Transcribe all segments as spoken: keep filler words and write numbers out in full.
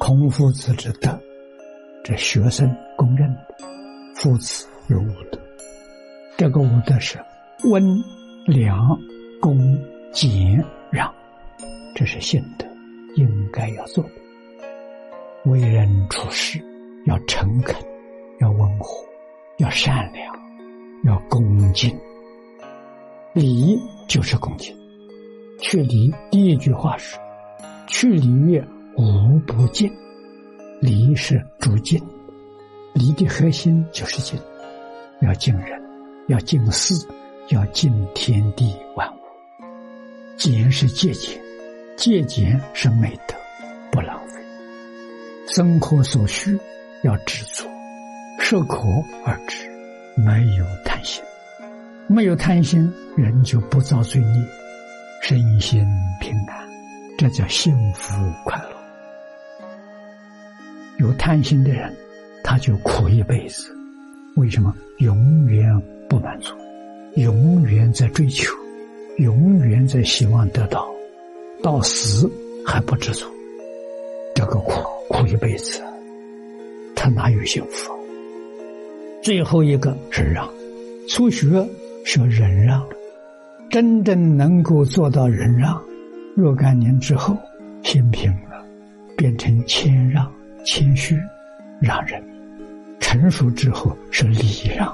孔夫子之德，这学生公认的，夫子有五德。这个五德是温、良、恭、俭、让，这是信德，应该要做的。为人处事要诚恳，要温和，要善良，要恭敬。礼就是恭敬。去礼第一句话是去礼乐无不敬，礼是主敬，礼的核心就是敬，要敬人，要敬事，要敬天地万物。俭是节俭，节俭是美德，不浪费。生活所需要知足，适可而止，没有贪心。没有贪心，人就不造罪孽，身心平安，这叫幸福快乐。有贪心的人，他就苦一辈子。为什么？永远不满足，永远在追求，永远在希望得到，到死还不知足，这个苦苦一辈子，他哪有幸福？最后一个是让，初学学忍让，真正能够做到忍让，若干年之后心平了，变成谦让、谦虚、让人。成熟之后是礼让。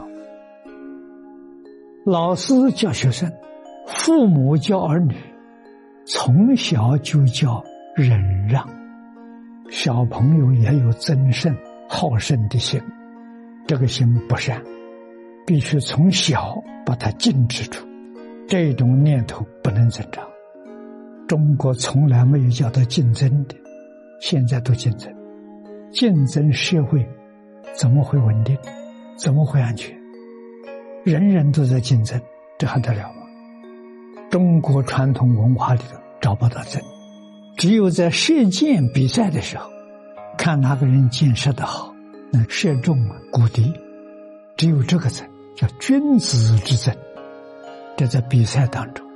老师教学生，父母教儿女，从小就教忍让。小朋友也有增胜好胜的心，这个心不善，必须从小把它禁止住，这种念头不能增长。中国从来没有教到竞争的，现在都竞争，竞争社会怎么会稳定？怎么会安全？人人都在竞争，这还得了吗？中国传统文化里头找不到真，只有在射箭比赛的时候，看哪个人箭射得好，能射中谷底，只有这个真，叫君子之争。这在比赛当中，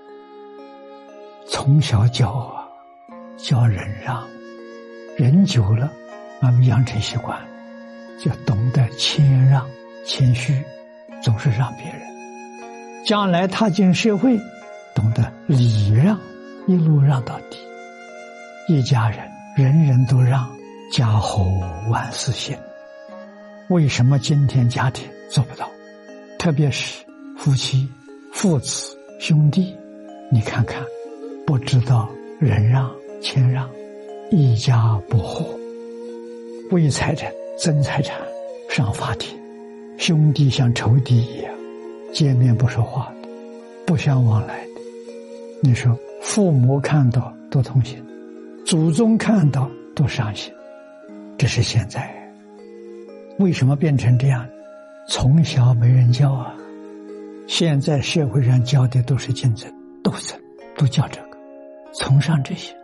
从小教啊，教忍让，人久了，慢慢养成习惯，就懂得谦让、谦虚，总是让别人。将来踏进社会，懂得礼让，一路让到底。一家人人人都让，家和万事兴。为什么今天家庭做不到？特别是夫妻、父子、兄弟，你看看，不知道忍让、谦让，一家不和。为财产争财产，上法庭，兄弟像仇敌一样，见面不说话的，不相往来的。你说父母看到多痛心，祖宗看到多伤心。这是现在为什么变成这样？从小没人教啊。现在社会上教的都是竞争、斗争，都教这个，崇尚这些。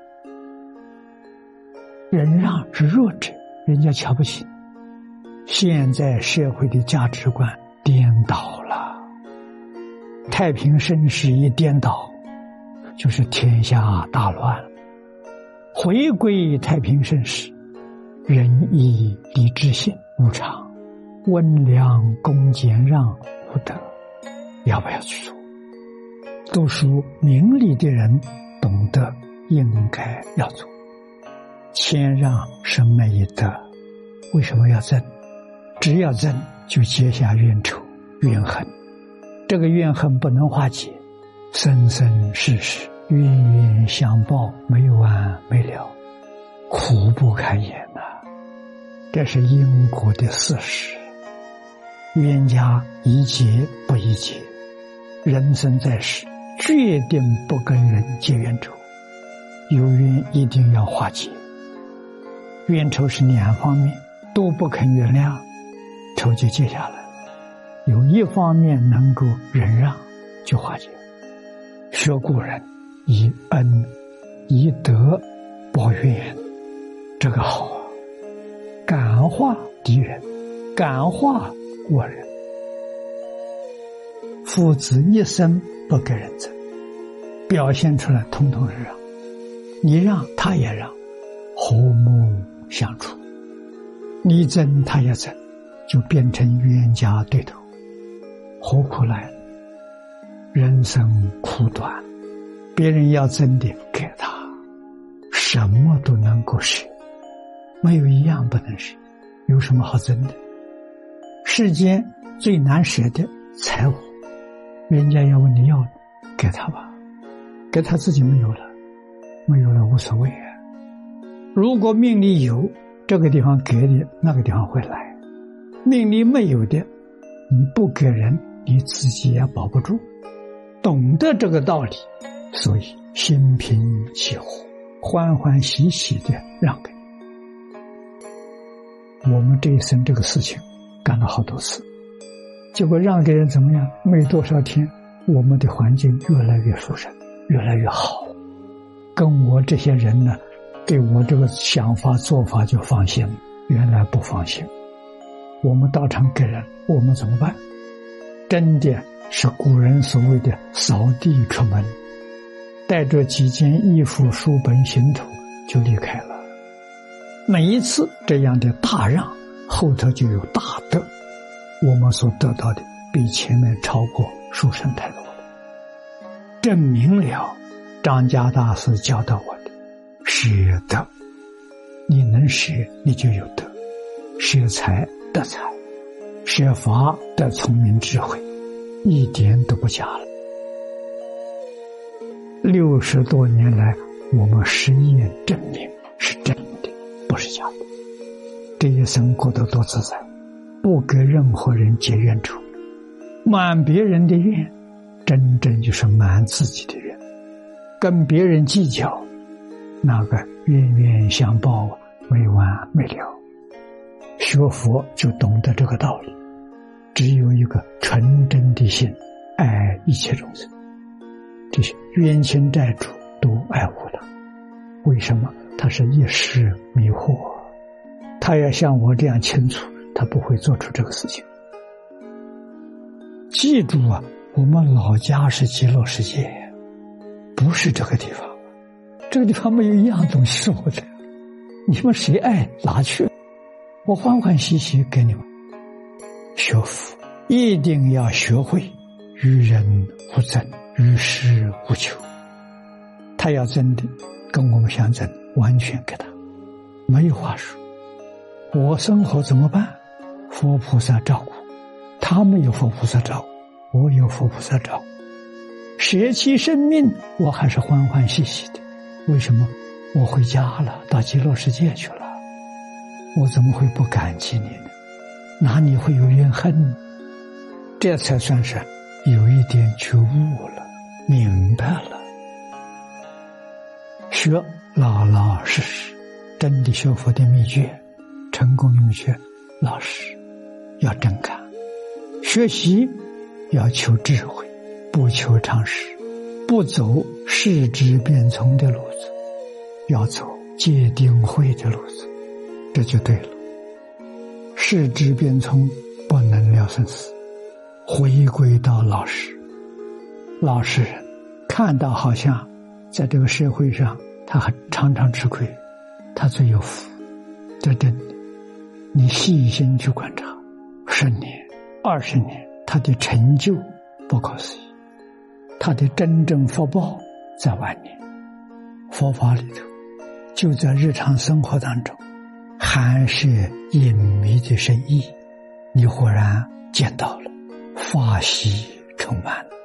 忍让是弱者，人家瞧不起。现在社会的价值观颠倒了，太平盛世一颠倒，就是天下大乱。回归太平盛世，仁义礼智信无常，温良恭俭让无德，要不要去做？读书明理的人懂得应该要做。谦让是美德，为什么要争？只要争，就结下冤仇、怨恨。这个怨恨不能化解，生生世世冤冤相报，没完没了，苦不堪言呐、啊！这是因果的事实。冤家宜结不宜结，人生在世，决定不跟人结冤仇，有冤一定要化解。冤仇是两方面都不肯原谅，仇就结下来，有一方面能够忍让，就化解。学古人以恩以德报怨，这个好啊！感化敌人，感化过人。父子一生不给人争，表现出来统统是让，你让他也让，和睦相处，你争他也争，就变成冤家对头。何苦来了？人生苦短，别人要争的给他，什么都能够舍，没有一样不能舍，有什么好争的？世间最难舍的财物，人家要问你要，给他吧，给他自己没有了，没有了无所谓啊。如果命里有，这个地方给的，那个地方会来；命里没有的，你不给人，你自己也保不住。懂得这个道理，所以心平气和，欢欢喜喜的让给你。我们这一生这个事情干了好多次，结果让给人怎么样？没多少天，我们的环境越来越舒适，越来越好。跟我这些人呢，对我这个想法做法就放心了，原来不放心。我们道场给人，我们怎么办？真的是古人所谓的扫地出门，带着几件衣服、书本、行头就离开了。每一次这样的大让，后头就有大德，我们所得到的比前面超过殊胜太多了。证明了张家大师教导我的舍得，你能舍，你就有德；舍财得财，舍法得聪明智慧，一点都不假了。六十多年来，我们实验证明是真的，不是假的。这一生过得多自在，不给任何人结怨仇，满别人的怨，真正就是满自己的怨。跟别人计较，那个冤冤相报，没完没了。学佛就懂得这个道理，只有一个纯真的心，爱一切众生，这些冤亲债主都爱护他。为什么？他是一时迷惑，他要像我这样清楚，他不会做出这个事情。记住啊，我们老家是极乐世界，不是这个地方。这个地方没有一样东西是我的，你们谁爱拿去，我欢欢喜喜给你们。学佛一定要学会与人无争，与世无求。他要争的跟我们相争，完全给他，没有话说。我生活怎么办？佛菩萨照顾，他没有佛菩萨照顾，我有佛菩萨照顾。舍弃生命，我还是欢欢喜喜的。为什么？我回家了，到极乐世界去了，我怎么会不感激你呢？哪里会有怨恨呢？这才算是有一点觉悟了，明白了。学老老实实，真的学佛的秘诀，成功秘诀，老实，要真干。学习要求智慧，不求常识，不走世知变聪的路子，要走戒定慧的路子，这就对了。世知变聪不能了生死，回归到老实。老实人看到好像在这个社会上他很常常吃亏，他最有福，这真的。你细心去观察，十年、二十年，他的成就不可思议，他的真正福报在晚年。佛法里头，就在日常生活当中，含摄隐秘的深意，你忽然见到了，法喜充满了。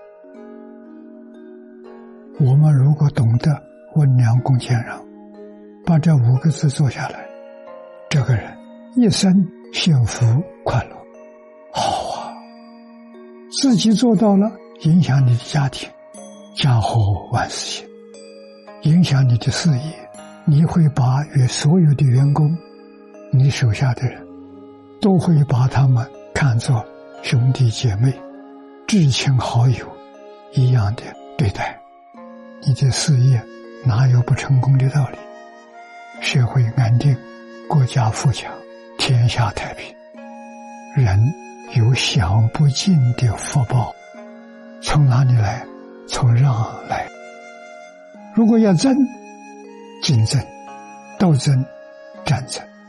我们如果懂得温良恭俭让，把这五个字做下来，这个人一生幸福快乐。好啊，自己做到了，影响你的家庭，家和万事兴；影响你的事业，你会把与所有的员工，你手下的人，都会把他们看作兄弟姐妹、至亲好友一样的对待。你的事业哪有不成功的道理？社会安定，国家富强，天下太平。人有享不尽的福报，从哪里来？从让来。如果要争，竞争、斗争、战争，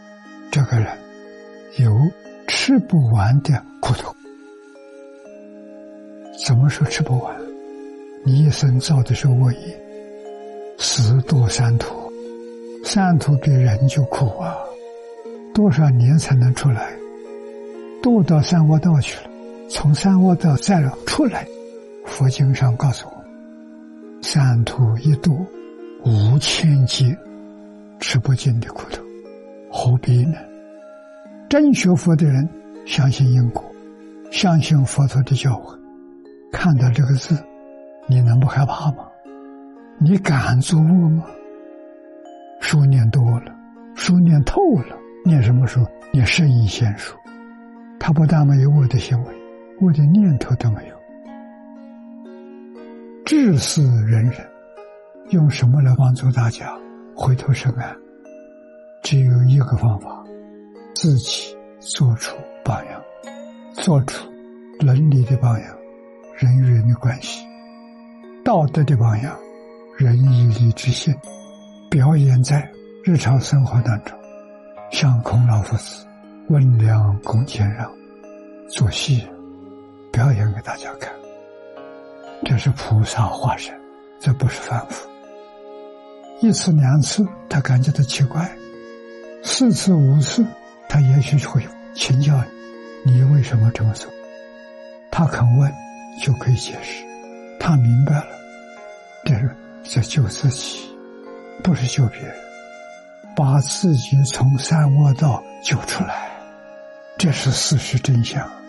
这个人有吃不完的苦头。怎么说吃不完？你一生造的是恶业，死堕三途，三途比人就苦啊，多少年才能出来？堕到三恶道去了，从三恶道再出来，佛经上告诉我，三途一堕，无千劫，吃不尽的苦头，何必呢？真学佛的人相信因果，相信佛陀的教诲，看到这个字，你能不害怕吗？你敢作恶吗？书念多了，书念透了，念什么书？念圣意仙书。他不但没有恶的行为，恶的念头都没有。治世仁人用什么来帮助大家回头是岸？只有一个方法，自己做出榜样，做出伦理的榜样，人与人的关系，道德的榜样，仁义礼智信，表演在日常生活当中，像孔老夫子温良恭俭让，做戏表演给大家看，这是菩萨化身，这不是凡夫。一次两次他感觉到奇怪，四次五次他也许会请教你，你为什么这么做？他肯问就可以解释，他明白了，这是在救自己，不是救别人，把自己从三恶道救出来，这是事实真相。